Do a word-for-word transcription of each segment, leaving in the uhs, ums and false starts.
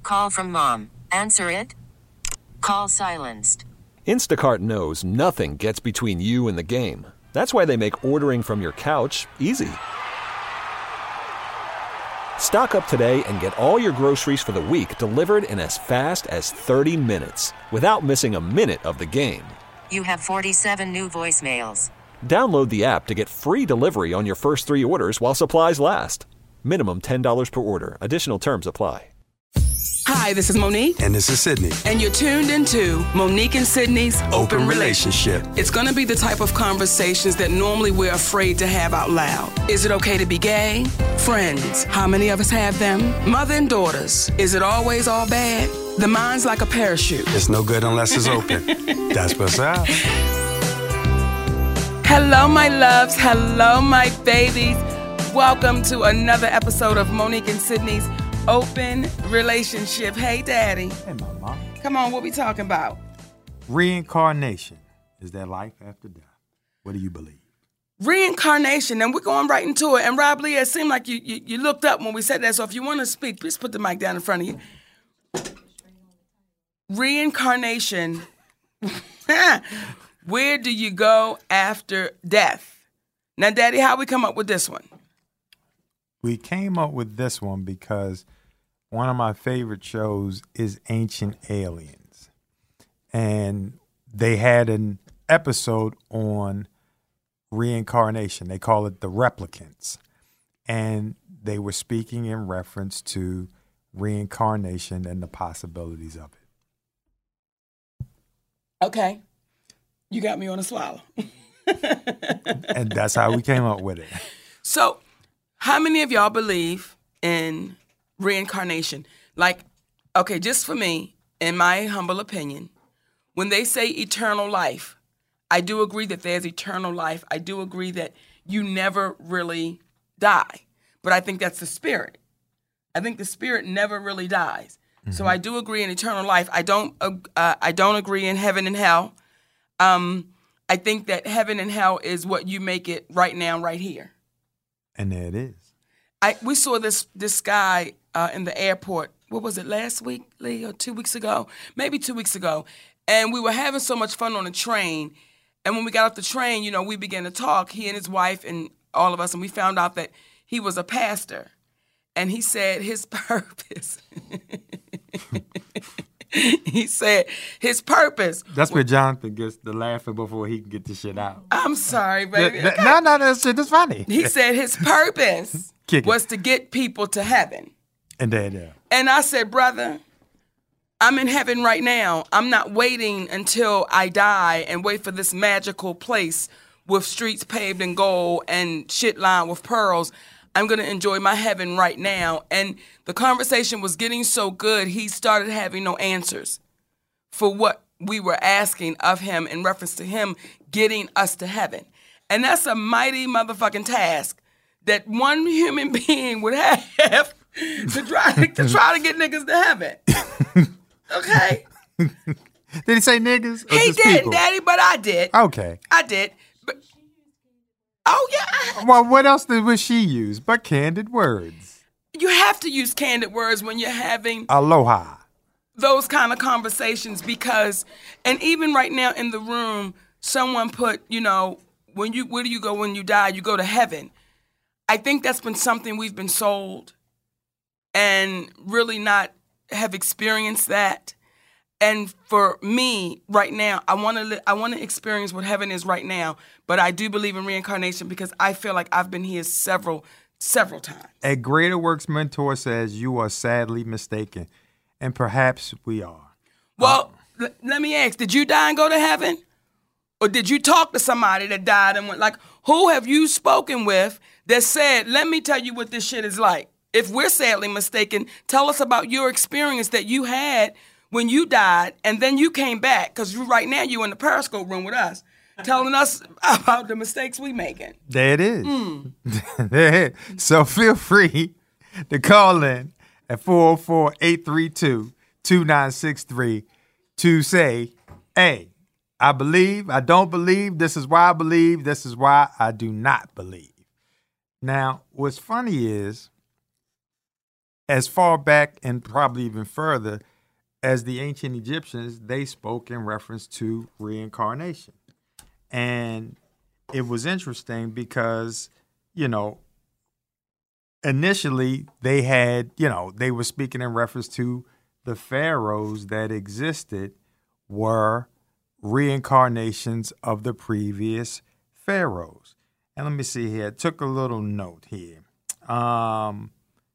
Call from mom. Answer it. Call silenced. Instacart knows nothing gets between you and the game. That's why they make ordering from your couch easy. Stock up today and get all your groceries for the week delivered in as fast as thirty minutes without missing a minute of the game. You have forty-seven new voicemails. Download the app to get free delivery on your first three orders while supplies last. Minimum ten dollars per order. Additional terms apply. Hi, this is Monique. And this is Sydney. And you're tuned into Monique and Sydney's Open, Open Relationship. Relationship. It's going to be the type of conversations that normally we're afraid to have out loud. Is it okay to be gay? Friends. How many of us have them? Mother and daughters. Is it always all bad? The mind's like a parachute. It's no good unless it's open. That's what's up. Hello, my loves. Hello, my babies. Welcome to another episode of Monique and Sydney's Open Relationship. Hey, Daddy. Hey, Mama. Come on, what we talking about? Reincarnation. Is there life after death? What do you believe? Reincarnation, and we're going right into it. And Rob Lee, it seemed like you, you, you looked up when we said that, so if you want to speak, please put the mic down in front of you. Reincarnation. Where do you go after death? Now, Daddy, how we come up with this one? We came up with this one because one of my favorite shows is Ancient Aliens. And they had an episode on reincarnation. They call it The Replicants. And they were speaking in reference to reincarnation and the possibilities of it. Okay. You got me on a swallow. And that's how we came up with it. So, how many of y'all believe in reincarnation? Like, okay, just for me, in my humble opinion, when they say eternal life, I do agree that there's eternal life. I do agree that you never really die. But I think that's the spirit. I think the spirit never really dies. Mm-hmm. So I do agree in eternal life. I don't. Uh, I don't agree in heaven and hell. Um, I think that heaven and hell is what you make it right now, right here. And there it is. I we saw this this guy uh, in the airport. What was it, last week, Lee, or two weeks ago? Maybe two weeks ago. And we were having so much fun on the train. And when we got off the train, you know, we began to talk, he and his wife and all of us, and we found out that he was a pastor. And he said his purpose. He said his purpose. That's where Jonathan gets the laughing before he can get the shit out. I'm sorry, baby. Okay. No, no, that shit is funny. He said his purpose was to get people to heaven. And there, there. And I said, brother, I'm in heaven right now. I'm not waiting until I die and wait for this magical place with streets paved in gold and shit lined with pearls. I'm going to enjoy my heaven right now. And the conversation was getting so good, he started having no answers for what we were asking of him in reference to him getting us to heaven. And that's a mighty motherfucking task that one human being would have to try to, to try to get niggas to heaven. Okay? Did he say niggas? Or He just didn't, people? Daddy, but I did. Okay. I did. But, oh, yeah. Well, what else did would she use but candid words? You have to use candid words when you're having Aloha. those kind of conversations because, and even right now in the room, someone put, you know, when you where do you go when you die? You go to heaven. I think that's been something we've been sold and really not have experienced that. And for me, right now, I want to li- I want to experience what heaven is right now. But I do believe in reincarnation because I feel like I've been here several, several times. A Greater Works mentor says you are sadly mistaken, and perhaps we are. Well, uh, l- let me ask: did you die and go to heaven, or did you talk to somebody that died and went? Like, who have you spoken with that said, "Let me tell you what this shit is like"? If we're sadly mistaken, tell us about your experience that you had when you died, and then you came back, because right now you're in the Periscope room with us, telling us about the mistakes we making. There it is. Mm. So feel free to call in at four oh four, eight three two, two nine six three to say, hey, I believe, I don't believe, this is why I believe, this is why I do not believe. Now, what's funny is, as far back and probably even further as the ancient Egyptians, they spoke in reference to reincarnation. And it was interesting because, you know, initially they had, you know, they were speaking in reference to the pharaohs that existed were reincarnations of the previous pharaohs. And let me see here. I took a little note here. Um,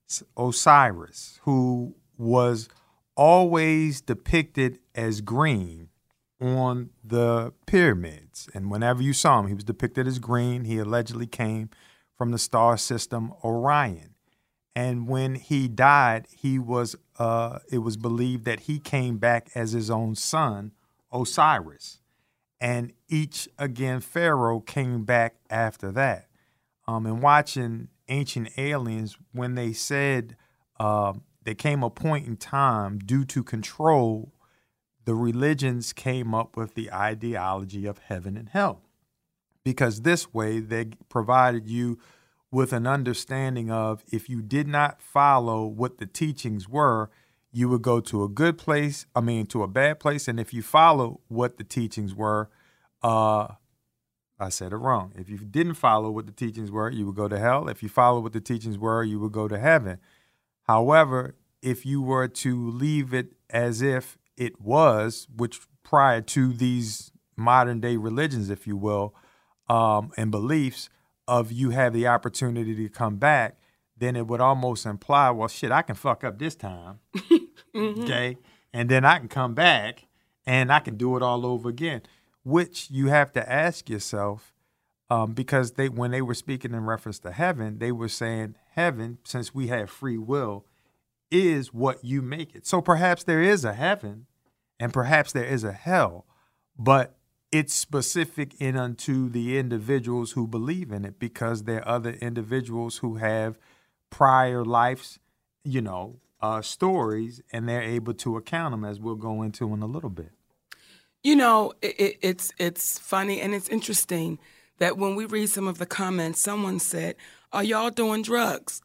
Osiris, who was always depicted as green on the pyramids. And whenever you saw him, he was depicted as green. He allegedly came from the star system Orion. And when he died, he was uh, it was believed that he came back as his own son, Osiris. And each, again, pharaoh came back after that. Um, and watching Ancient Aliens, when they said uh, there came a point in time due to control, the religions came up with the ideology of heaven and hell. Because this way, they provided you with an understanding of if you did not follow what the teachings were, you would go to a good place, I mean, to a bad place. And if you follow what the teachings were, uh, I said it wrong. If you didn't follow what the teachings were, you would go to hell. If you follow what the teachings were, you would go to heaven. However, if you were to leave it as if it was, which prior to these modern day religions, if you will, um, and beliefs of you have the opportunity to come back, then it would almost imply, well, shit, I can fuck up this time, mm-hmm. okay? And then I can come back and I can do it all over again, which you have to ask yourself, um, because they when they were speaking in reference to heaven, they were saying heaven, since we have free will, is what you make it. So perhaps there is a heaven and perhaps there is a hell, but it's specific in unto the individuals who believe in it, because there are other individuals who have prior lives, you know, uh, stories, and they're able to account them, as we'll go into in a little bit. You know, it, it, it's it's funny and it's interesting that when we read some of the comments, someone said, "Are y'all doing drugs?"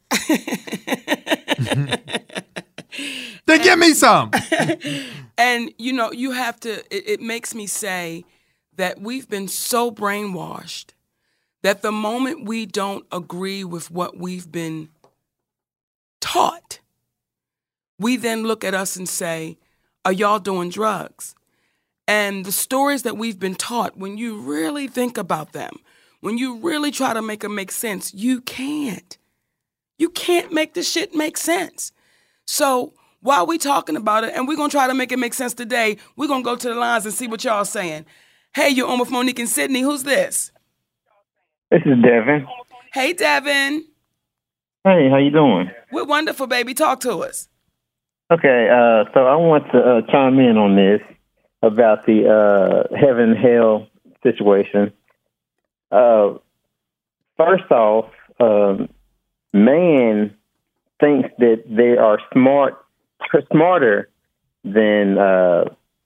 Then give me some. And, you know, you have to, it, it makes me say that we've been so brainwashed that the moment we don't agree with what we've been taught, we then look at us and say, "Are y'all doing drugs?" And the stories that we've been taught, when you really think about them, when you really try to make them make sense, you can't. You can't make the shit make sense. So while we talking about it, and we're going to try to make it make sense today, we're going to go to the lines and see what y'all saying. Hey, you're on with Monique and Sydney. Who's this? This is Devin. Hey, Devin. Hey, how you doing? We're wonderful, baby. Talk to us. Okay, uh, so I want to uh, chime in on this about the uh, heaven hell situation. Uh, first off, um, man thinks that they are smart, smarter than uh,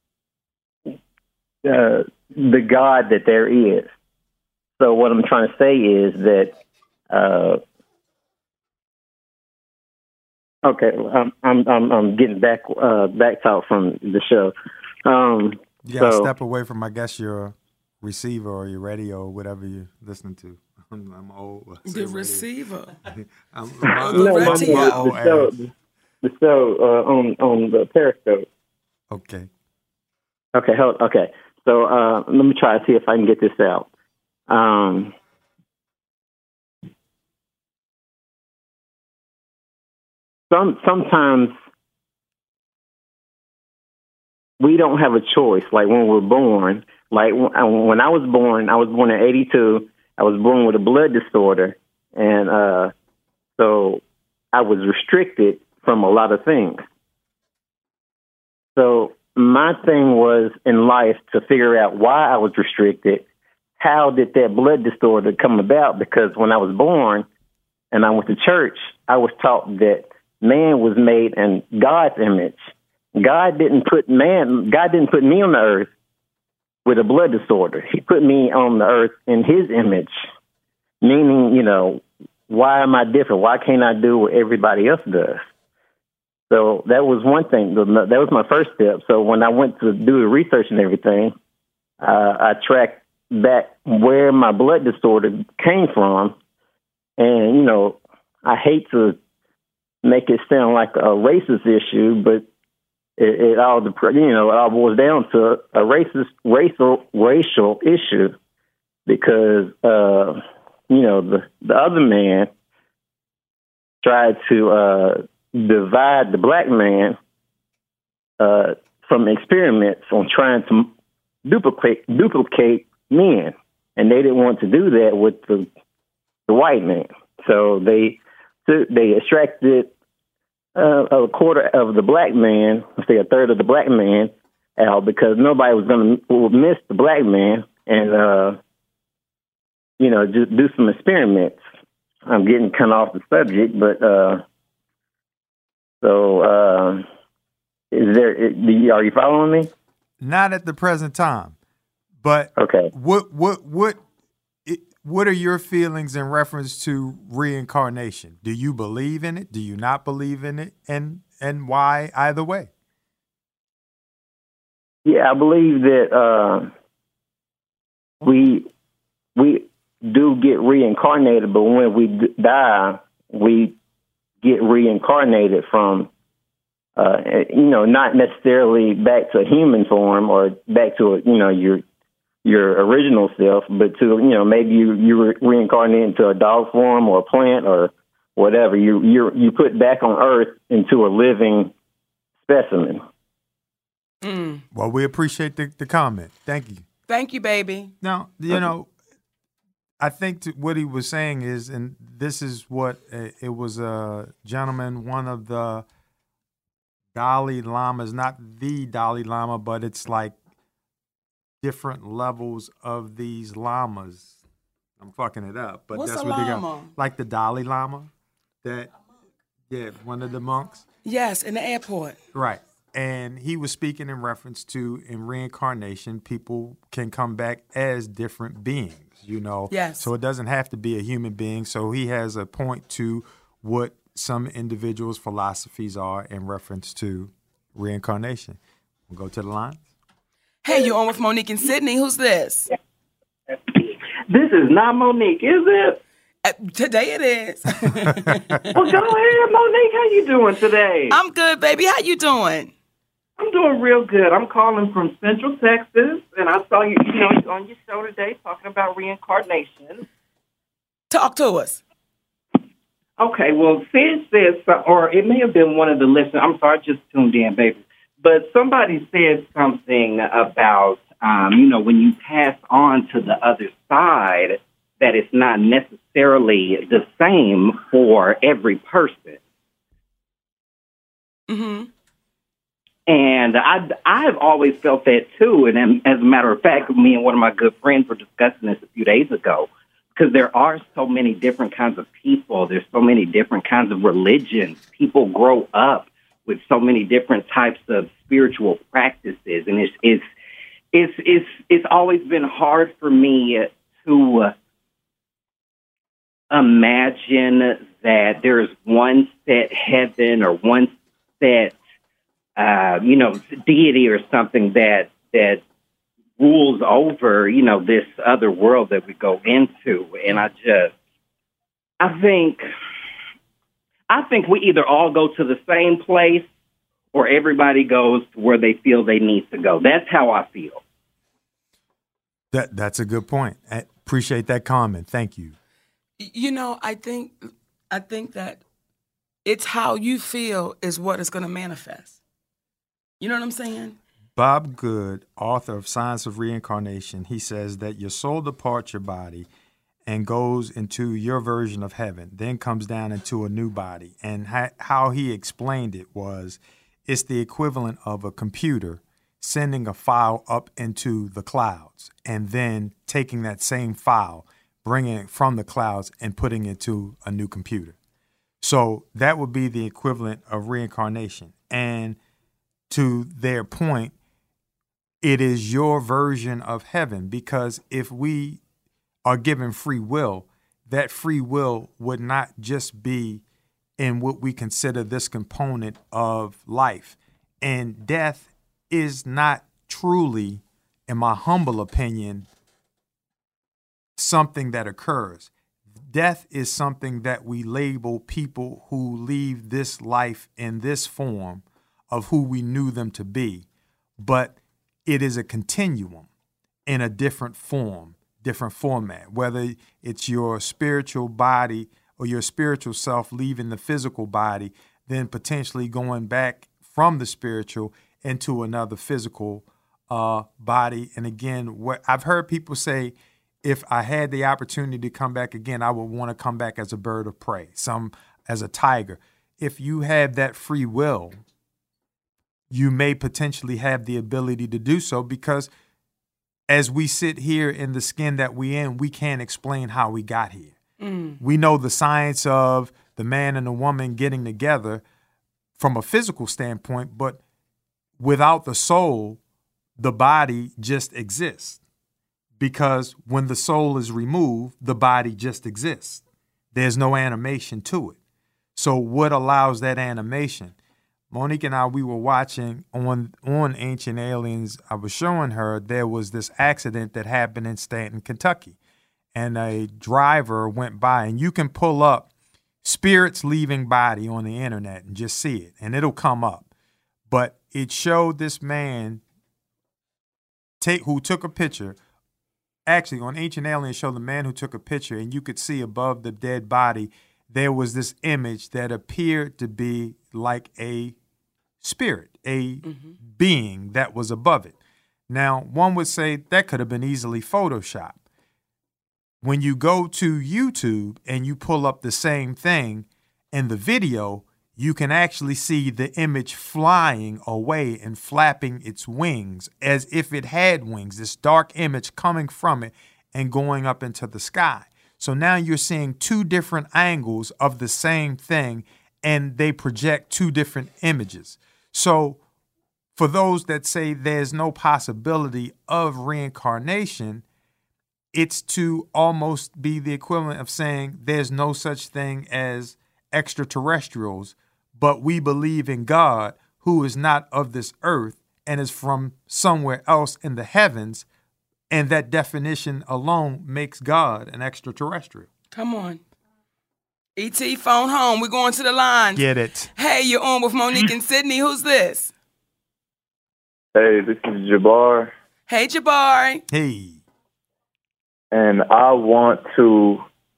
uh, the God that there is. So what I'm trying to say is that, uh, okay, I'm I'm I'm, I'm getting back uh, back talk from the show. Um, you gotta so, step away from, I guess, your receiver or your radio or whatever you're listening to. I'm, I'm old. The radio. receiver. I'm, I'm, the no, radio. the, the show, the show uh, on on the Periscope. Okay. Okay. Hold, okay. So uh, let me try to see if I can get this out. Um, some sometimes we don't have a choice. Like when we're born, like when I was born, I was born in eighty-two. I was born with a blood disorder, and uh, so I was restricted from a lot of things. So my thing was in life to figure out why I was restricted. How did that blood disorder come about? Because when I was born and I went to church, I was taught that man was made in God's image. God didn't put man, God didn't put me on the earth with a blood disorder. He put me on the earth in his image, meaning, you know, why am I different? Why can't I do what everybody else does? So that was one thing. That was my first step. So when I went to do the research and everything, uh, I tracked back where my blood disorder came from. And, you know, I hate to make it sound like a racist issue, but it, it all, you know, it all boils down to a racist, racial, racial issue because, uh, you know, the, the other man tried to uh, divide the black man uh, from experiments on trying to duplicate duplicate men, and they didn't want to do that with the the white man. So they they extracted uh, a quarter of the black man, let's say a third of the black man out, because nobody was going to miss the black man, and uh, you know, just do some experiments. I'm getting kind of off the subject, but uh, so uh, is there? Are you following me? Not at the present time, but okay. What what what what are your feelings in reference to reincarnation? Do you believe in it? Do you not believe in it? And and why? Either way. Yeah, I believe that uh, we we. do get reincarnated, but when we d- die, we get reincarnated from, uh, you know, not necessarily back to a human form or back to, a, you know, your your original self, but to, you know, maybe you you re- reincarnate into a dog form or a plant or whatever. You you you put back on Earth into a living specimen. Mm. Well, we appreciate the, the comment. Thank you. Thank you, baby. Now, you know, I think to, what he was saying is, and this is what uh, it was a gentleman, one of the Dalai Lamas, not the Dalai Lama, but it's like different levels of these lamas. I'm fucking it up, but What's that's a what they got. lama? Like the Dalai Lama, that yeah, one of the monks. Yes, in the airport. Right. And he was speaking in reference to in reincarnation, people can come back as different beings, you know. Yes. So it doesn't have to be a human being. So he has a point to what some individuals' philosophies are in reference to reincarnation. We'll go to the lines. Hey, you're on with Monique and Sydney. Who's this? This is not Monique, is it? Uh, today it is. Well, go ahead, Monique. How you doing today? I'm good, baby. How you doing? I'm doing real good. I'm calling from Central Texas, and I saw you, you know, on your show today talking about reincarnation. Talk to us. Okay, well, Sid says, or it may have been one of the listeners. I'm sorry, I just tuned in, baby. But somebody said something about, um, you know, when you pass on to the other side, that it's not necessarily the same for every person. Mm-hmm. And I, I've always felt that, too. And as a matter of fact, me and one of my good friends were discussing this a few days ago, because there are so many different kinds of people. There's so many different kinds of religions. People grow up with so many different types of spiritual practices. And it's, it's, it's, it's, it's always been hard for me to imagine that there's one set heaven or one set Uh, you know, deity or something that that rules over, you know, this other world that we go into. And I just, I think, I think we either all go to the same place or everybody goes to where they feel they need to go. That's how I feel. That That's a good point. I appreciate that comment. Thank you. You know, I think, I think that it's how you feel is what is going to manifest. You know what I'm saying? Bob Good, author of Science of Reincarnation, he says that your soul departs your body and goes into your version of heaven, then comes down into a new body. And ha- how he explained it was, it's the equivalent of a computer sending a file up into the clouds and then taking that same file, bringing it from the clouds and putting it into a new computer. So that would be the equivalent of reincarnation. And to their point, it is your version of heaven, because if we are given free will, that free will would not just be in what we consider this component of life. And death is not truly, in my humble opinion, something that occurs. Death is something that we label people who leave this life in this form of who we knew them to be. But it is a continuum in a different form, different format, whether it's your spiritual body or your spiritual self leaving the physical body, then potentially going back from the spiritual into another physical uh, body. And again, what I've heard people say, if I had the opportunity to come back again, I would want to come back as a bird of prey, some as a tiger. If you have that free will, you may potentially have the ability to do so, because as we sit here in the skin that we in, we can't explain how we got here. Mm. We know the science of the man and the woman getting together from a physical standpoint, but without the soul, the body just exists. Because when the soul is removed, the body just exists. There's no animation to it. So what allows that animation? Monique and I, we were watching on on Ancient Aliens. I was showing her there was this accident that happened in Stanton, Kentucky. And a driver went by, and you can pull up spirits leaving body on the internet and just see it, and it'll come up. But it showed this man take who took a picture. Actually, on Ancient Aliens, showed the man who took a picture, and you could see above the dead body, there was this image that appeared to be like a spirit, a mm-hmm. being that was above it. Now, one would say that could have been easily photoshopped. When you go to YouTube and you pull up the same thing in the video, you can actually see the image flying away and flapping its wings as if it had wings, this dark image coming from it and going up into the sky. So now you're seeing two different angles of the same thing, and they project two different images. So for those that say there's no possibility of reincarnation, it's to almost be the equivalent of saying there's no such thing as extraterrestrials, but we believe in God, who is not of this earth and is from somewhere else in the heavens, and that definition alone makes God an extraterrestrial. Come on. E T, phone home. We're going to the line. Get it. Hey, you're on with Monique and Sydney. Who's this? Hey, this is Jabbar. Hey, Jabbar. Hey. And I want to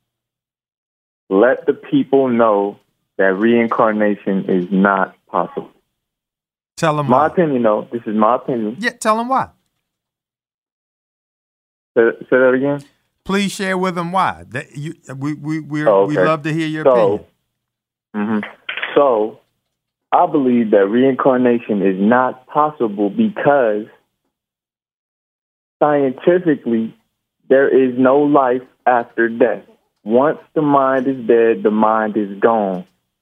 let the people know that reincarnation is not possible. Tell them my why. opinion, though. This is my opinion. Yeah, tell them why. Say, say that again. Please share with them why. That you, we we we oh, okay. we love to hear your so, opinion. Mm-hmm. So, I believe that reincarnation is not possible because scientifically, there is no life after death. Once the mind is dead, the mind is gone.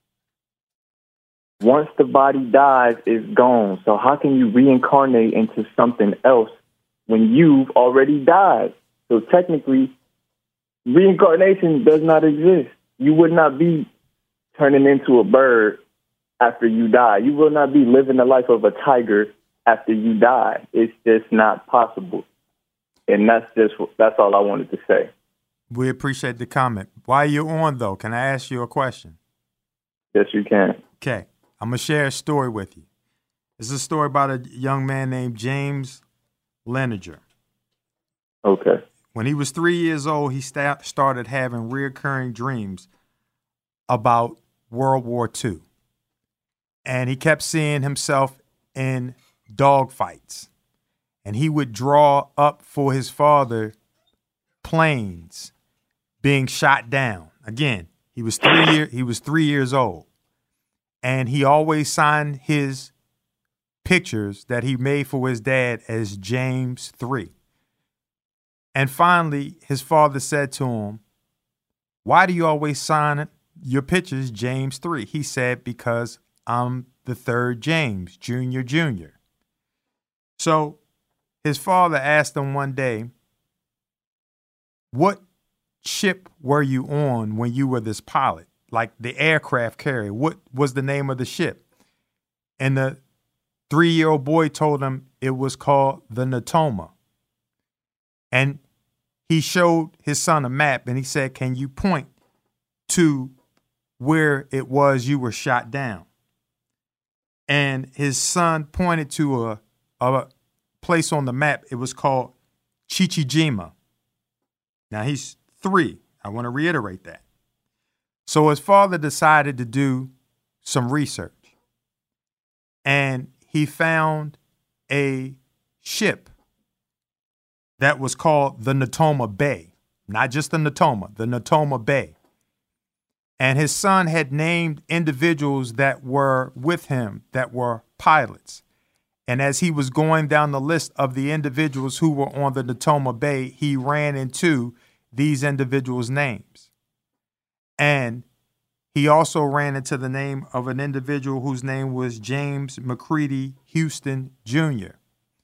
Once the body dies, it's gone. So how can you reincarnate into something else when you've already died? So technically, reincarnation does not exist. You would not be turning into a bird after you die. You will not be living the life of a tiger after you die. It's just not possible. And that's just that's all I wanted to say. We appreciate the comment. While you're on, though, can I ask you a question? Yes, you can. Okay. I'm going to share a story with you. This is a story about a young man named James Leninger. Okay. When he was three years old, he sta- started having recurring dreams about World War Two. And he kept seeing himself in dogfights. And he would draw up for his father planes being shot down. Again, he was three year, he was three years old. And he always signed his pictures that he made for his dad as James three. And finally, his father said to him, "Why do you always sign your pictures James three?" He said, "Because I'm the third James, Junior, Junior." So his father asked him one day, "What ship were you on when you were this pilot?" like the aircraft carrier. What was the name of the ship? And the three-year-old boy told him it was called the Natoma. And he showed his son a map, and he said, can you point to where it was you were shot down? And his son pointed to a, a place on the map. It was called Chichijima. Now, he's three. I want to reiterate that. So his father decided to do some research. And he found a ship that was called the Natoma Bay. Not just the Natoma, the Natoma Bay. And his son had named individuals that were with him that were pilots. And as he was going down the list of the individuals who were on the Natoma Bay, he ran into these individuals' names. And he also ran into the name of an individual whose name was James McCready Houston Junior,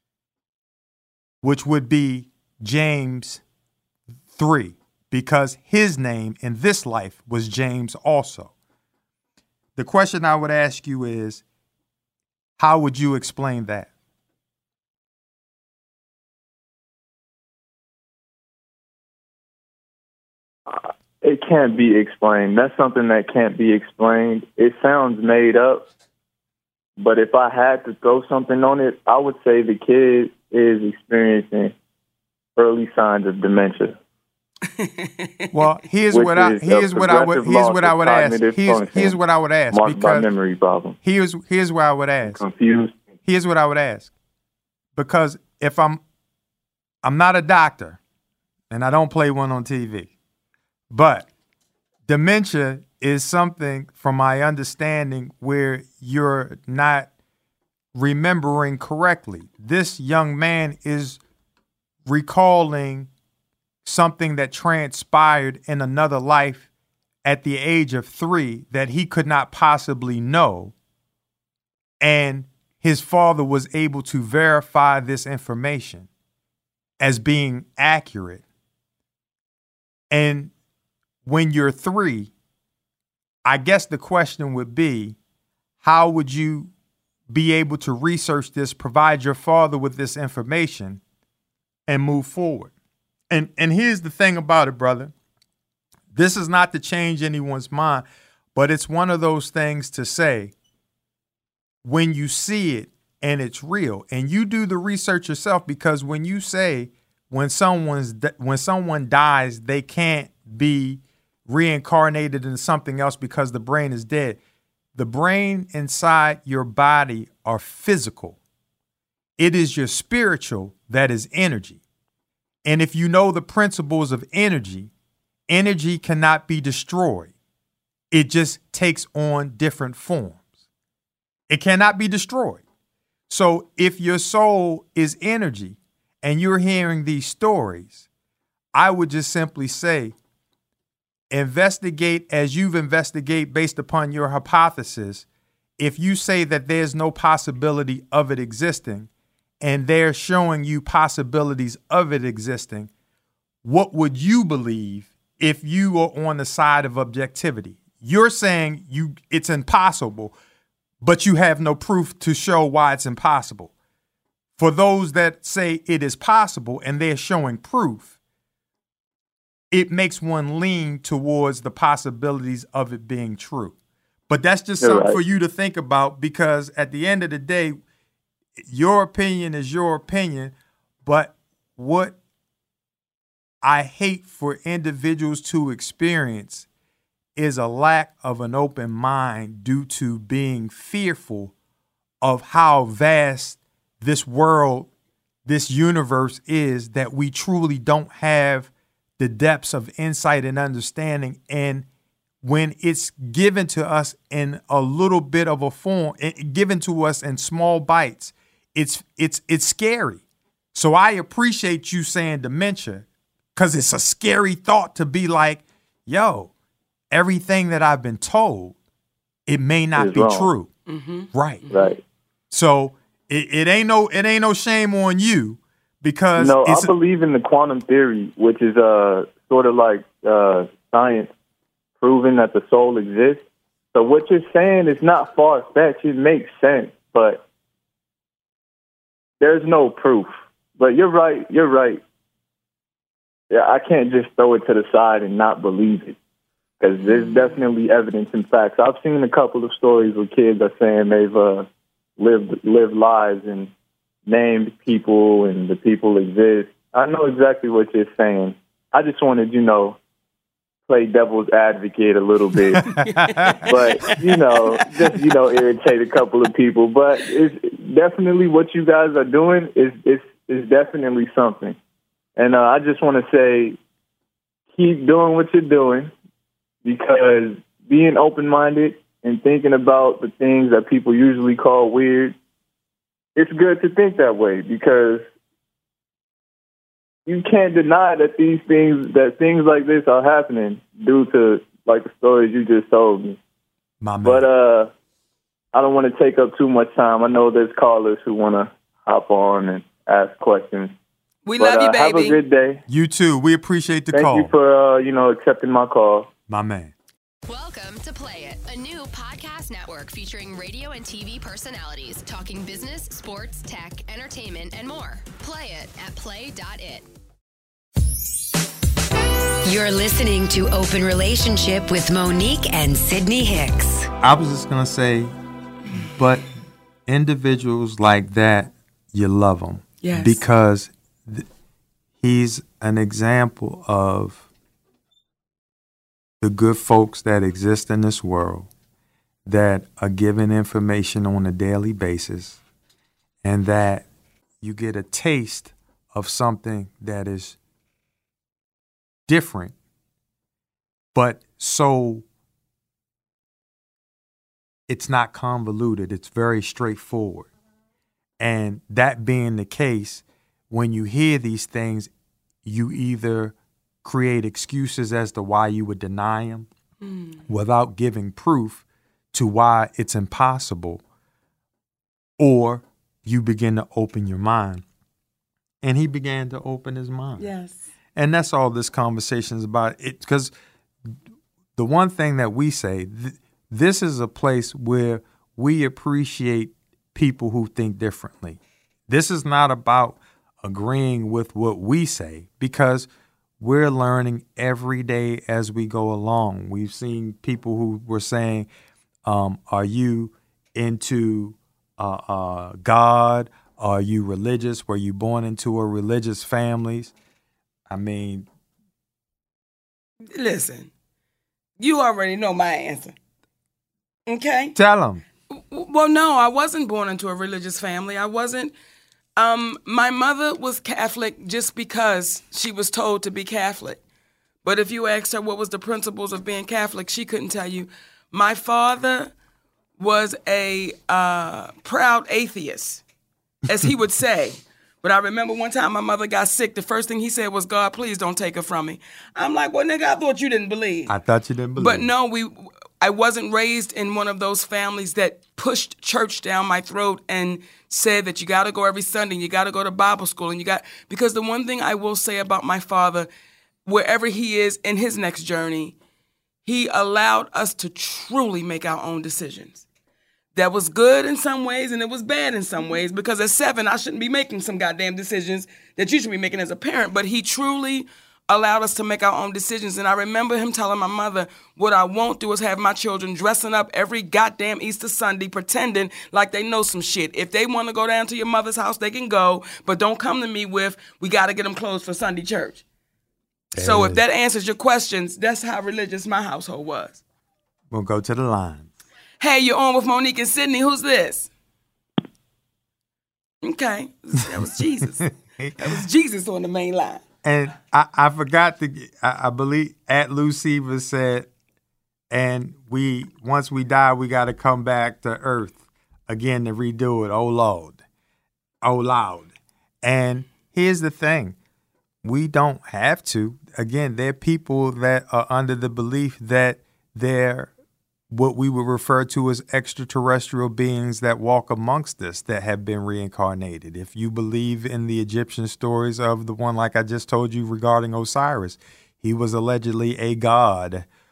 which would be James three, because his name in this life was James also. The question I would ask you is, how would you explain that? Uh, it can't be explained. That's something that can't be explained. It sounds made up, but if I had to throw something on it, I would say the kid is experiencing early signs of dementia. Well, here's Which what I is a here's what I would progressive here's loss what of I would ask. cognitive Here's, function here's what I would ask marked by because memory problems. here's here's what I would ask. Confused. Here's what I would ask. Because if I'm I'm not a doctor and I don't play one on T V, but dementia is something, from my understanding, where you're not remembering correctly. This young man is recalling something that transpired in another life at the age of three that he could not possibly know. And his father was able to verify this information as being accurate. And when you're three, I guess the question would be, how would you be able to research this, provide your father with this information, and move forward? And and here's the thing about it, brother. This is not to change anyone's mind, but it's one of those things to say, when you see it and it's real, and you do the research yourself, because when you say when someone's when someone dies, they can't be reincarnated into something else because the brain is dead. The brain inside your body are physical. It is your spiritual that is energy. And if you know the principles of energy, energy cannot be destroyed. It just takes on different forms. It cannot be destroyed. So if your soul is energy and you're hearing these stories, I would just simply say, investigate as you've investigated based upon your hypothesis. If you say that there's no possibility of it existing, and they're showing you possibilities of it existing, what would you believe if you were on the side of objectivity? You're saying you it's impossible, but you have no proof to show why it's impossible. For those that say it is possible and they're showing proof, it makes one lean towards the possibilities of it being true. But that's just You're something right. for you to think about, because at the end of the day, your opinion is your opinion. But what I hate for individuals to experience is a lack of an open mind due to being fearful of how vast this world, this universe is, that we truly don't have the depths of insight and understanding. And when it's given to us in a little bit of a form, it, given to us in small bites, it's it's it's scary. So I appreciate you saying dementia, because it's a scary thought to be like, yo, everything that I've been told, it may not Is be wrong. true. Mm-hmm. Right. Right. So it, it ain't no it ain't no shame on you, because No, I it's believe in the quantum theory, which is uh sort of like uh science proven that the soul exists. So what you're saying is not far-fetched. It makes sense, but there's no proof. But you're right. You're right. Yeah, I can't just throw it to the side and not believe it, because there's definitely evidence and facts. I've seen a couple of stories where kids are saying they've uh, lived lived lives and named people, and the people exist. I know exactly what you're saying. I just wanted, you know, play devil's advocate a little bit, but you know, just you know, irritate a couple of people. But it's definitely what you guys are doing is is is definitely something. And uh, I just want to say, keep doing what you're doing, because being open-minded and thinking about the things that people usually call weird, it's good to think that way, because you can't deny that these things, that things like this are happening due to, like, the stories you just told me. My man. But uh, I don't want to take up too much time. I know there's callers who want to hop on and ask questions. We But, love you, uh, baby. Have a good day. You too. We appreciate the Thank call. you for, uh, you know, accepting my call. My man. Welcome to Play It, a new podcast network featuring radio and T V personalities talking business, sports, tech, entertainment, and more. Play it at play dot it. You're listening to Open Relationship with Monique and Sydney Hicks. I was just going to say, but individuals like that, you love them. Yes. Because th- he's an example of the good folks that exist in this world that are given information on a daily basis, and that you get a taste of something that is different, but so it's not convoluted. It's very straightforward. And that being the case, when you hear these things, you either create excuses as to why you would deny them mm. without giving proof to why it's impossible, or you begin to open your mind. And he began to open his mind. Yes. And that's all this conversation is about. It, because the one thing that we say, th- this is a place where we appreciate people who think differently. This is not about agreeing with what we say, because we're learning every day as we go along. We've seen people who were saying, um, are you into uh, uh, God? Are you religious? Were you born into a religious family? I mean, listen, you already know my answer. Okay? Tell them. Well, no, I wasn't born into a religious family. I wasn't. Um, my mother was Catholic just because she was told to be Catholic. But if you asked her what was the principles of being Catholic, she couldn't tell you. My father was a uh, proud atheist, as he would say. But I remember one time my mother got sick. The first thing he said was, God, please don't take her from me. I'm like, well, nigga, I thought you didn't believe. I thought you didn't believe. But no, we. I wasn't raised in one of those families that pushed church down my throat and said that you got to go every Sunday, you got to go to Bible school, and you got, because the one thing I will say about my father, wherever he is in his next journey, he allowed us to truly make our own decisions. That was good in some ways and it was bad in some ways, because at seven, I shouldn't be making some goddamn decisions that you should be making as a parent, but he truly allowed us to make our own decisions. And I remember him telling my mother, what I won't do is have my children dressing up every goddamn Easter Sunday pretending like they know some shit. If they want to go down to your mother's house, they can go, but don't come to me with, we got to get them clothes for Sunday church. There so if that answers your questions, that's how religious my household was. We'll go to the line. Hey, you're on with Monique and Sydney. Who's this? Okay, that was Jesus. That was Jesus on the main line. And I, I forgot to, I, I believe at Luciva said, and we, once we die, we got to come back to earth again to redo it. Oh, Lord. Oh, loud. And here's the thing. We don't have to. Again, there are people that are under the belief that they're what we would refer to as extraterrestrial beings that walk amongst us that have been reincarnated. If you believe in the Egyptian stories of the one like I just told you regarding Osiris, he was allegedly a god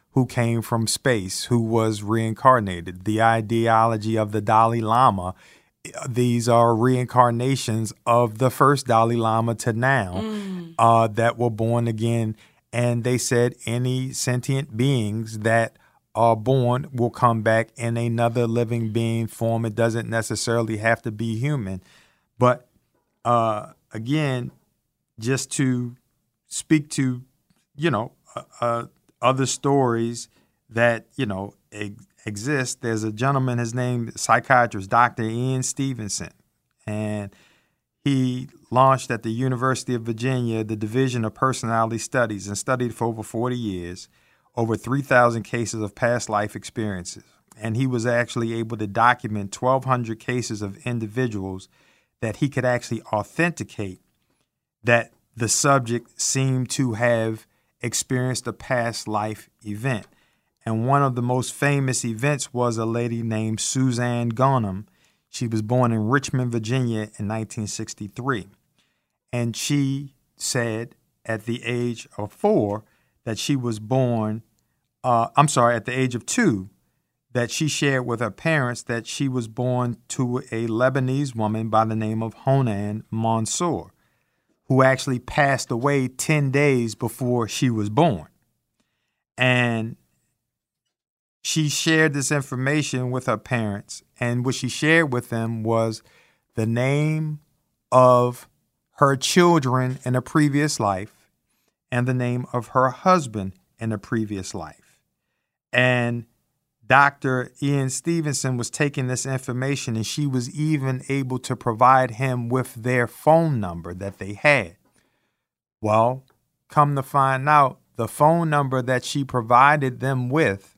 who came from space, who was reincarnated. The ideology of the Dalai Lama, these are reincarnations of the first Dalai Lama to now mm. uh, that were born again. And they said any sentient beings that are born will come back in another living being form. It doesn't necessarily have to be human. But uh, again, just to speak to, you know, uh, uh, other stories that, you know, ex- exist. There's a gentleman, his name, psychiatrist, Doctor Ian Stevenson, and he launched at the University of Virginia the Division of Personality Studies and studied for over forty years, over three thousand cases of past life experiences. And he was actually able to document twelve hundred cases of individuals that he could actually authenticate that the subject seemed to have experienced a past life event. And one of the most famous events was a lady named Suzanne Gonham. She was born in Richmond, Virginia in nineteen sixty-three. And she said at the age of four that she was born, uh, I'm sorry, at the age of two, that she shared with her parents that she was born to a Lebanese woman by the name of Honan Mansour, who actually passed away ten days before she was born. And she shared this information with her parents, and what she shared with them was the name of her children in a previous life and the name of her husband in a previous life. And Doctor Ian Stevenson was taking this information, and she was even able to provide him with their phone number that they had. Well, come to find out, the phone number that she provided them with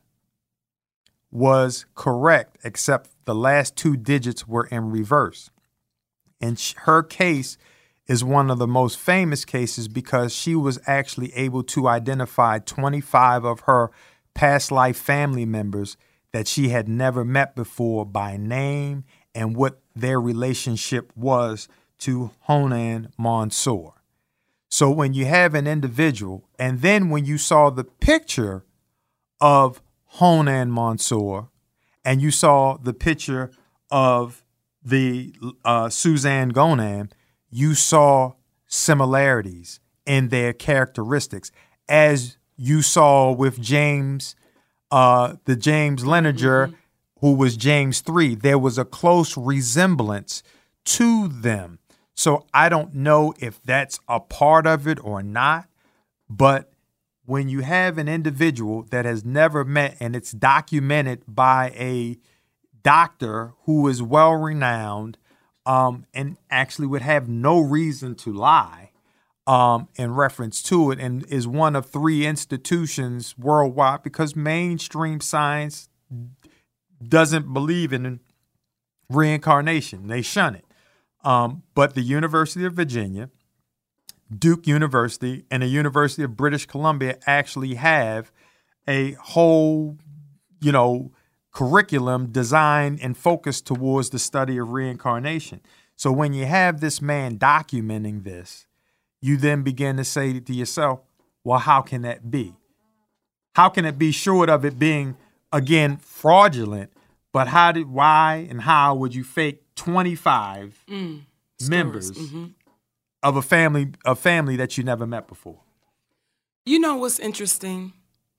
was correct, except the last two digits were in reverse. And her case is one of the most famous cases because she was actually able to identify twenty-five of her past life family members that she had never met before by name and what their relationship was to Honan Mansour. So when you have an individual, and then when you saw the picture of Honan Mansour and you saw the picture of the uh, Suzanne Gonham, you saw similarities in their characteristics, as you saw with James Uh, the James Leninger, mm-hmm. who was James the third, there was a close resemblance to them. So I don't know if that's a part of it or not, but when you have an individual that has never met and it's documented by a doctor who is well-renowned um, and actually would have no reason to lie, Um, in reference to it, and is one of three institutions worldwide, because mainstream science doesn't believe in reincarnation. They shun it. Um, but the University of Virginia, Duke University, and the University of British Columbia actually have a whole, you know, curriculum designed and focused towards the study of reincarnation. So when you have this man documenting this, you then begin to say to yourself, well, how can that be? How can it be, short of it being, again, fraudulent? But how did, why and how would you fake twenty-five mm, members mm-hmm. of a family, a family that you never met before? You know what's interesting?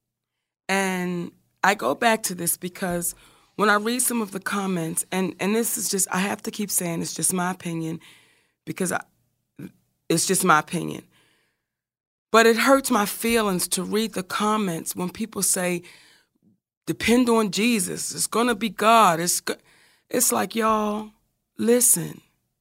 And I go back to this because when I read some of the comments, and, and this is just, I have to keep saying it's just my opinion, because I, it's just my opinion. But it hurts my feelings to read the comments when people say, depend on Jesus. It's going to be God. It's go-. It's like, y'all, listen.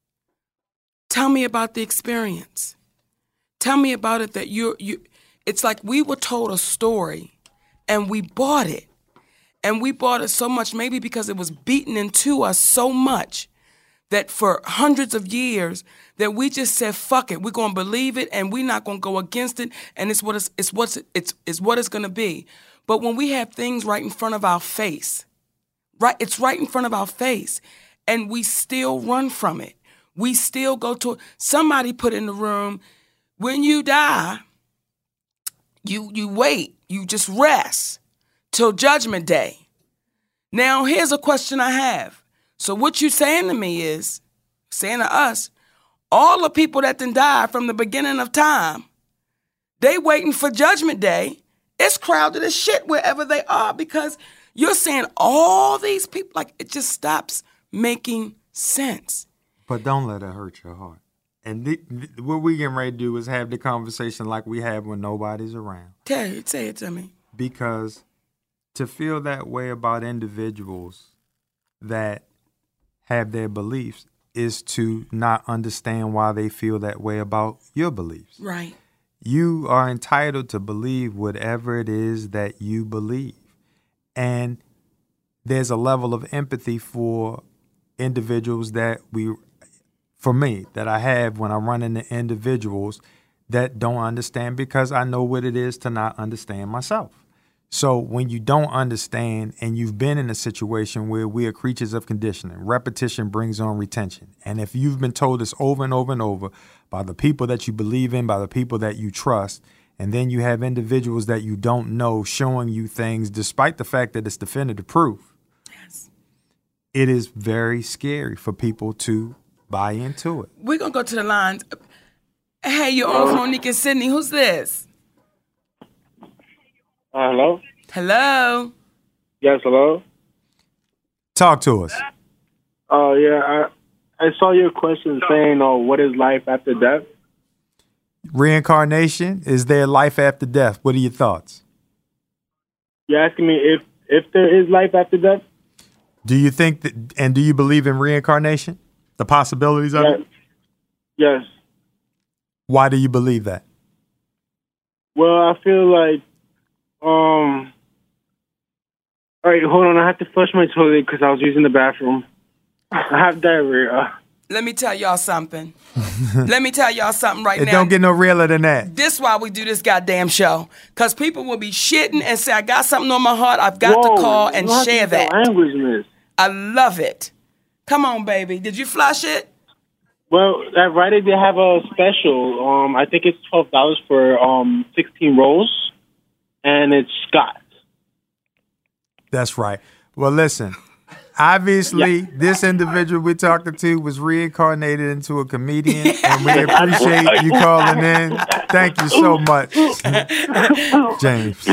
Tell me about the experience. Tell me about it that you're, you, it's like we were told a story and we bought it. And we bought it so much, maybe because it was beaten into us so much that for hundreds of years that we just said, fuck it, we're going to believe it and we're not going to go against it, and it's what it's, it's, what's, it's, it's what it's going to be. But when we have things right in front of our face, right, it's right in front of our face, and we still run from it. We still go to, somebody put in the room, when you die, you you wait, you just rest. till Judgment Day. Now, here's a question I have. So what you saying to me is, saying to us, all the people that done died from the beginning of time, they waiting for Judgment Day. It's crowded as shit wherever they are because you're saying all these people, like it just stops making sense. But don't let it hurt your heart. And th- th- what we getting ready to do is have the conversation like we have when nobody's around. Tell you, say it to me. Because to feel that way about individuals that have their beliefs is to not understand why they feel that way about your beliefs. Right. You are entitled to believe whatever it is that you believe. And there's a level of empathy for individuals that we, for me, that I have when I run into individuals that don't understand because I know what it is to not understand myself. So when you don't understand and you've been in a situation where we are creatures of conditioning, repetition brings on retention. And if you've been told this over and over and over by the people that you believe in, by the people that you trust, and then you have individuals that you don't know showing you things despite the fact that it's definitive proof, yes, it is very scary for people to buy into it. We're going to go to the lines. Hey, you're on with Monique and Sydney. Who's this? Uh, hello? Hello? Yes, hello? Talk to us. Oh, uh, yeah, I, I saw your question saying, oh, what is life after death? Reincarnation, is there life after death? What are your thoughts? You're asking me if, if there is life after death? Do you think that, and do you believe in reincarnation? The possibilities of yes. it? Yes. Why do you believe that? Well, I feel like, um, all right, hold on. I have to flush my toilet because I was using the bathroom. I have diarrhea. Let me tell y'all something. Let me tell y'all something right it now. It don't get no realer than that. This is why we do this goddamn show. Because people will be shitting and say, I got something on my heart. I've got Whoa, to call and share that. Language, miss. I love it. Come on, baby. Did you flush it? Well, at Rite Aid, they have a special. Um, I think it's twelve dollars for um sixteen rolls, and it's Scott. That's right. Well, listen. Obviously, yeah. This individual we're talking to was reincarnated into a comedian, and we appreciate you calling in. Thank you so much, James.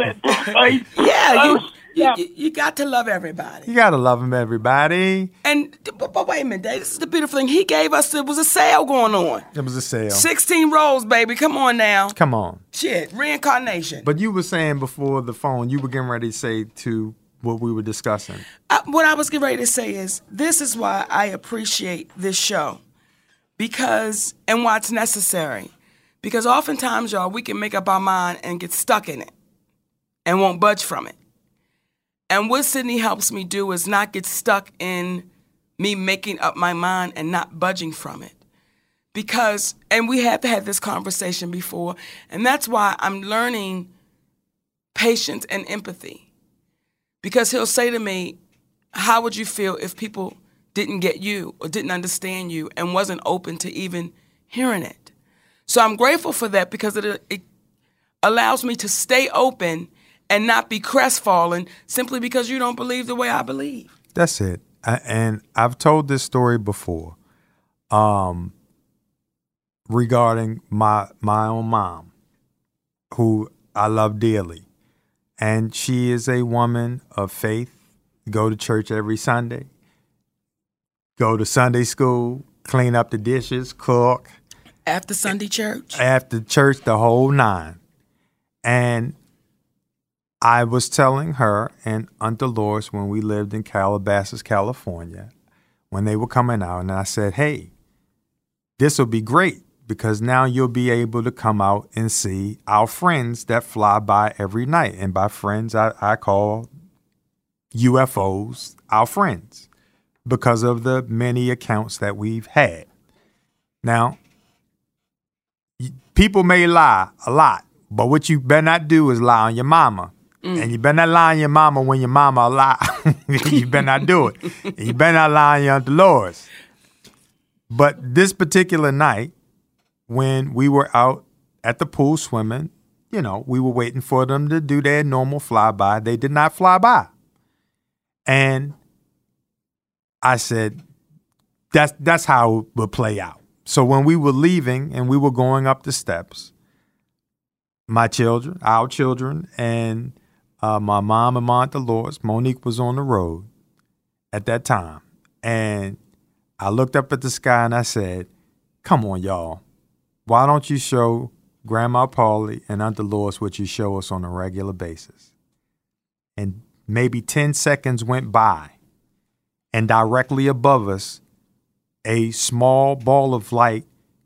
Yeah, you, you, you got to love everybody. You got to love them, everybody. And but, but wait a minute, Dave. This is the beautiful thing. He gave us, it was a sale going on. It was a sale. sixteen rolls, baby. Come on now. Come on. Shit, reincarnation. But you were saying before the phone, you were getting ready to say to what we were discussing. I, what I was getting ready to say is, this is why I appreciate this show. Because, and why it's necessary. Because oftentimes, y'all, we can make up our mind and get stuck in it and won't budge from it. And what Sydney helps me do is not get stuck in me making up my mind and not budging from it. Because, and we have had this conversation before, and that's why I'm learning patience and empathy. Because he'll say to me, how would you feel if people didn't get you or didn't understand you and wasn't open to even hearing it? So I'm grateful for that because it, it allows me to stay open and not be crestfallen simply because you don't believe the way I believe. That's it. I, and I've told this story before um, regarding my my own mom, who I love dearly. And she is a woman of faith, go to church every Sunday, go to Sunday school, clean up the dishes, cook. After Sunday church? After church, the whole nine. And I was telling her and Aunt Dolores when we lived in Calabasas, California, when they were coming out, and I said, hey, this will be great. Because now you'll be able to come out and see our friends that fly by every night. And by friends, I, I call U F Os our friends because of the many accounts that we've had. Now, people may lie a lot, but what you better not do is lie on your mama. Mm. And you better not lie on your mama when your mama lie. You better not do it. And you better not lie on your Aunt Dolores. But this particular night, when we were out at the pool swimming, you know, we were waiting for them to do their normal flyby. They did not fly by. And I said, that's, that's how it would play out. So when we were leaving and we were going up the steps, my children, our children, and uh, my mom and my Aunt Dolores, Monique was on the road at that time. And I looked up at the sky and I said, come on, y'all. Why don't you show Grandma Paulie and Aunt Dolores what you show us on a regular basis? And maybe ten seconds went by, and directly above us, a small ball of light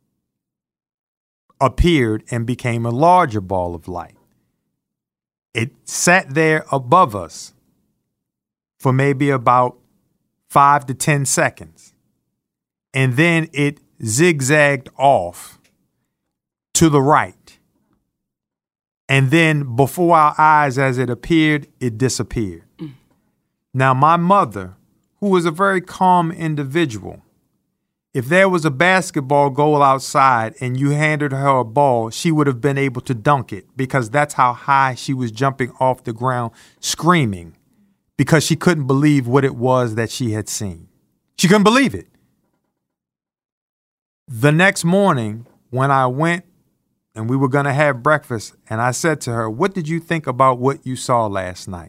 appeared and became a larger ball of light. It sat there above us for maybe about five to ten seconds. And then it zigzagged off to the right. And then before our eyes, as it appeared, it disappeared. Mm. Now, my mother, who was a very calm individual, if there was a basketball goal outside and you handed her a ball, she would have been able to dunk it because that's how high she was jumping off the ground, screaming because she couldn't believe what it was that she had seen. She couldn't believe it. The next morning, when I went and we were going to have breakfast, and I said to her, what did you think about what you saw last night?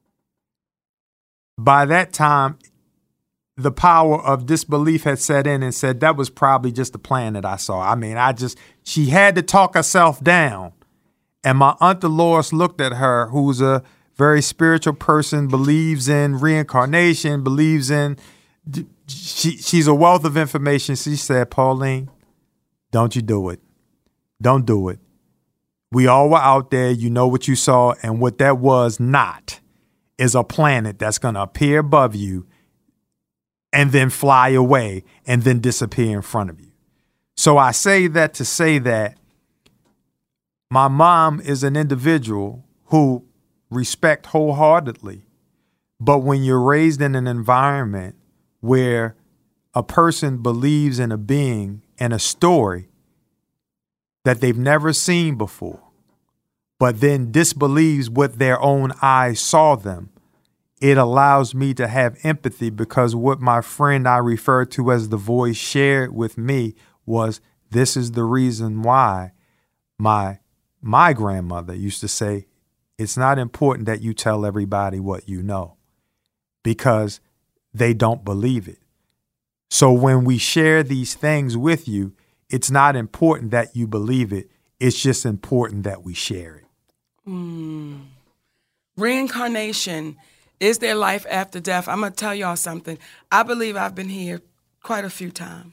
By that time, the power of disbelief had set in and said that was probably just a plan that I saw. I mean, I just, she had to talk herself down. And my Aunt Dolores looked at her, who's a very spiritual person, believes in reincarnation, believes in, she, she's a wealth of information. She said, Pauline, don't you do it. Don't do it. We all were out there. You know what you saw. And what that was not is a planet that's going to appear above you and then fly away and then disappear in front of you. So I say that to say that my mom is an individual who respect wholeheartedly. But when you're raised in an environment where a person believes in a being and a story that they've never seen before, but then disbelieves what their own eyes saw them, it allows me to have empathy because what my friend I referred to as the voice shared with me was, this is the reason why my my grandmother used to say, it's not important that you tell everybody what you know because they don't believe it. So when we share these things with you, it's not important that you believe it. It's just important that we share it. Mm. Reincarnation. Is there life after death? I'm going to tell y'all something. I believe I've been here quite a few times.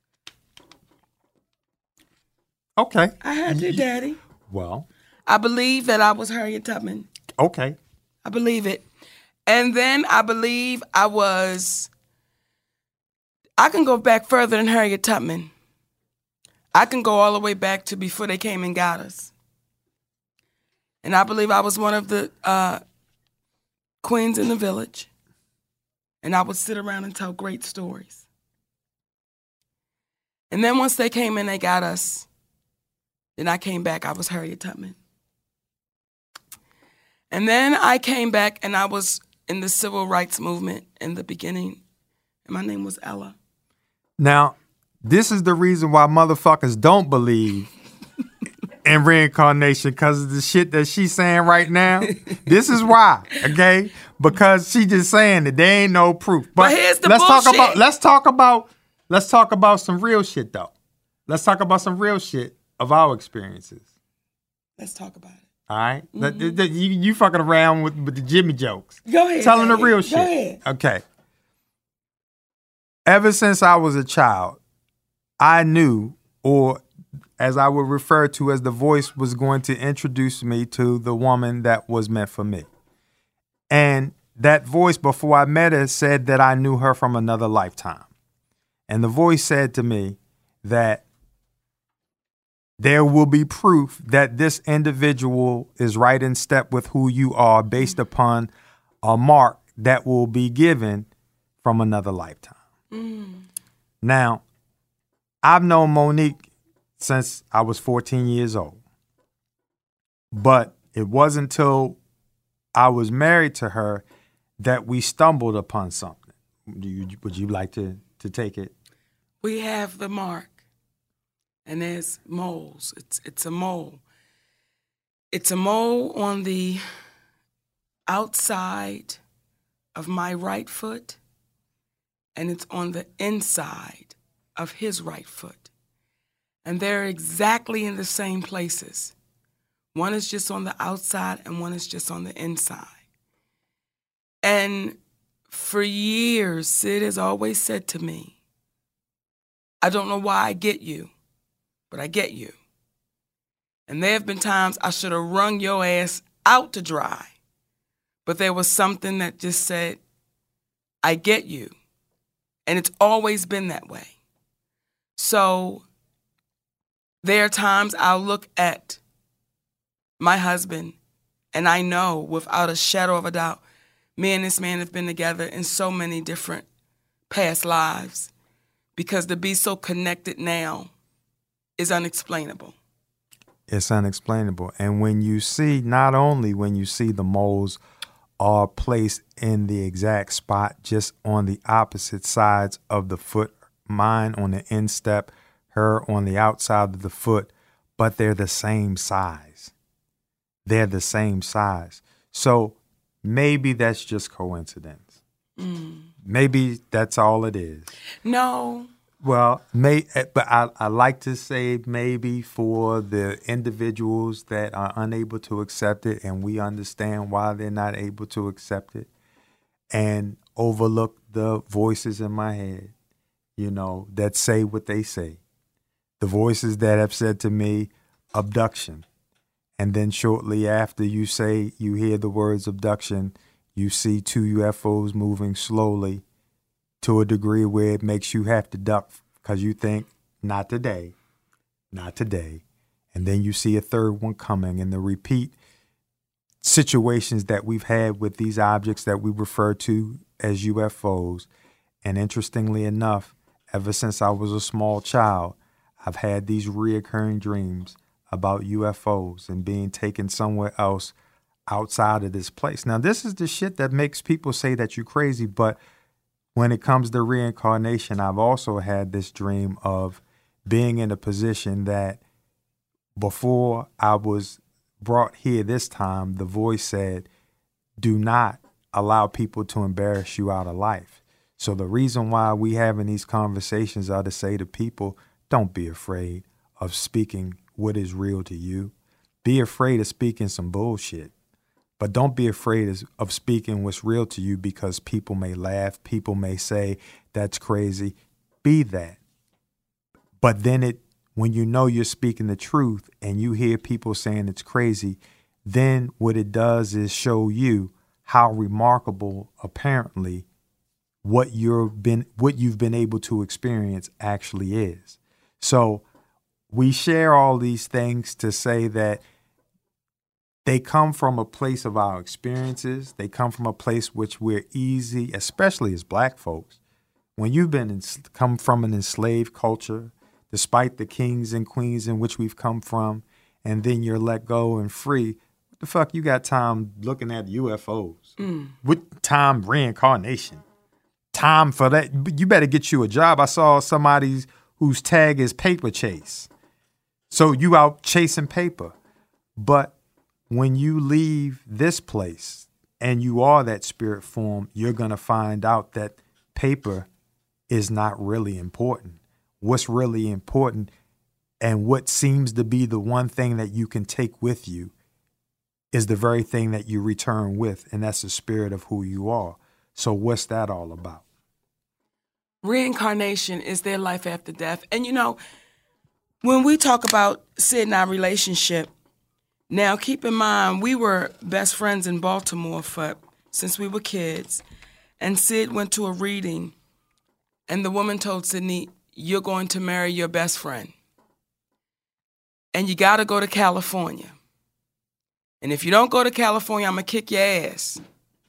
Okay. I heard you, Daddy. Well. I believe that I was Harriet Tubman. Okay. I believe it. And then I believe I was, I can go back further than Harriet Tubman. I can go all the way back to before they came and got us. And I believe I was one of the uh, queens in the village. And I would sit around and tell great stories. And then once they came and they got us, then I came back. I was Harriet Tubman. And then I came back and I was in the civil rights movement in the beginning. And my name was Ella. Now, this is the reason why motherfuckers don't believe in reincarnation, because of the shit that she's saying right now. This is why, okay? Because she just saying that there ain't no proof. But, but here's the let's bullshit. talk about let's talk about let's talk about some real shit though. Let's talk about some real shit of our experiences. Let's talk about it. All right? Mm-hmm. The, the, you, you fucking around with, with the Jimmy jokes. Go ahead. Telling go the real ahead. shit. Go ahead. Okay. Ever since I was a child, I knew, or as I would refer to as the voice was going to introduce me to the woman that was meant for me. And that voice, before I met her, said that I knew her from another lifetime. And the voice said to me that there will be proof that this individual is right in step with who you are based upon a mark that will be given from another lifetime. Mm. Now, I've known Monique since I was fourteen years old. But it wasn't until I was married to her that we stumbled upon something. Do you, would you like to, to take it? We have the mark, and there's moles. It's it's a mole. It's a mole on the outside of my right foot, and it's on the inside of his right foot. And they're exactly in the same places. One is just on the outside, and one is just on the inside. And for years, Sid has always said to me, I don't know why I get you, but I get you. And there have been times I should have wrung your ass out to dry, but there was something that just said, I get you. And it's always been that way. So there are times I'll look at my husband and I know without a shadow of a doubt, me and this man have been together in so many different past lives, because to be so connected now is unexplainable. It's unexplainable. And when you see, not only when you see the moles are placed in the exact spot, just on the opposite sides of the foot, mine on the instep, her on the outside of the foot, but they're the same size. They're the same size. So maybe that's just coincidence. Mm. Maybe that's all it is. No. Well, may, but I, I like to say maybe for the individuals that are unable to accept it, and we understand why they're not able to accept it, and overlook the voices in my head, you know, that say what they say. The voices that have said to me, abduction. And then shortly after you say, you hear the words abduction, you see two U F Os moving slowly to a degree where it makes you have to duck because you think, not today, not today. And then you see a third one coming, and the repeat situations that we've had with these objects that we refer to as U F Os. And interestingly enough, ever since I was a small child, I've had these reoccurring dreams about U F Os and being taken somewhere else outside of this place. Now, this is the shit that makes people say that you're crazy, but when it comes to reincarnation, I've also had this dream of being in a position that before I was brought here this time, the voice said, do not allow people to embarrass you out of life. So the reason why we having these conversations are to say to people, don't be afraid of speaking what is real to you. Be afraid of speaking some bullshit, but don't be afraid of speaking what's real to you, because people may laugh. People may say that's crazy. Be that. But then it, when you know you're speaking the truth and you hear people saying it's crazy, then what it does is show you how remarkable apparently what you've been, what you've been able to experience actually is. So we share all these things to say that they come from a place of our experiences. They come from a place which we're easy, especially as black folks. When you've been in, come from an enslaved culture, despite the kings and queens in which we've come from, and then you're let go and free, what the fuck you got time looking at U F Os? Mm. What time reincarnation? Time for that? You better get you a job. I saw somebody's whose tag is paper chase. So you out chasing paper. But when you leave this place and you are that spirit form, you're going to find out that paper is not really important. What's really important and what seems to be the one thing that you can take with you is the very thing that you return with, and that's the spirit of who you are. So what's that all about? Reincarnation is their life after death. And, you know, when we talk about Sid and our relationship, now keep in mind, we were best friends in Baltimore for since we were kids. And Sid went to a reading, and the woman told Sidney, you're going to marry your best friend. And you got to go to California. And if you don't go to California, I'm going to kick your ass.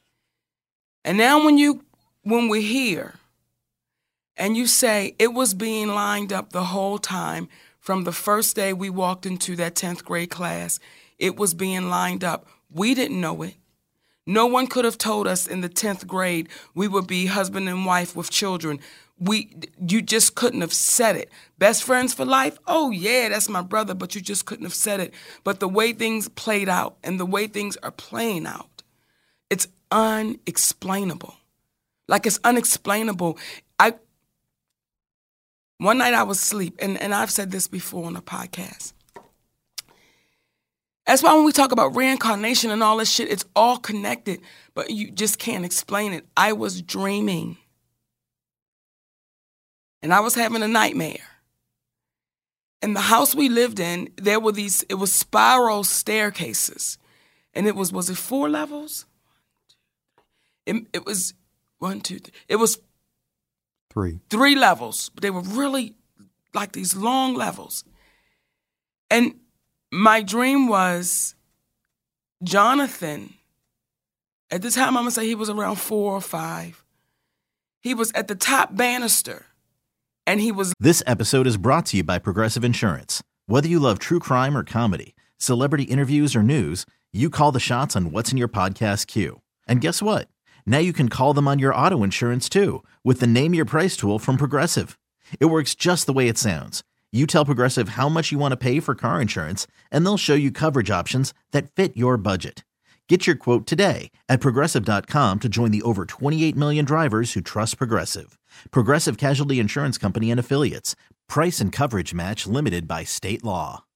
And now when you, when we're here, and you say it was being lined up the whole time from the first day we walked into that tenth grade class, It was being lined up. We didn't know it. No one could have told us in the tenth grade we would be husband and wife with children. We, you just couldn't have said it. Best friends for life? Oh, yeah, that's my brother, but you just couldn't have said it. But the way things played out and the way things are playing out, it's unexplainable. Like, it's unexplainable. I One night I was asleep, and, and I've said this before on a podcast. That's why when we talk about reincarnation and all this shit, it's all connected, but you just can't explain it. I was dreaming. And I was having a nightmare. In the house we lived in, there were these, it was spiral staircases. And it was, was it four levels? It, it was one, two, three. It was three. Three levels. But they were really like these long levels. And my dream was Jonathan, at the time I'm going to say he was around four or five. He was at the top banister. And he was. This episode is brought to you by Progressive Insurance. Whether you love true crime or comedy, celebrity interviews or news, you call the shots on what's in your podcast queue. And guess what? Now you can call them on your auto insurance too with the Name Your Price tool from Progressive. It works just the way it sounds. You tell Progressive how much you want to pay for car insurance, and they'll show you coverage options that fit your budget. Get your quote today at Progressive dot com to join the over twenty-eight million drivers who trust Progressive. Progressive Casualty Insurance Company and Affiliates. Price and coverage match limited by state law.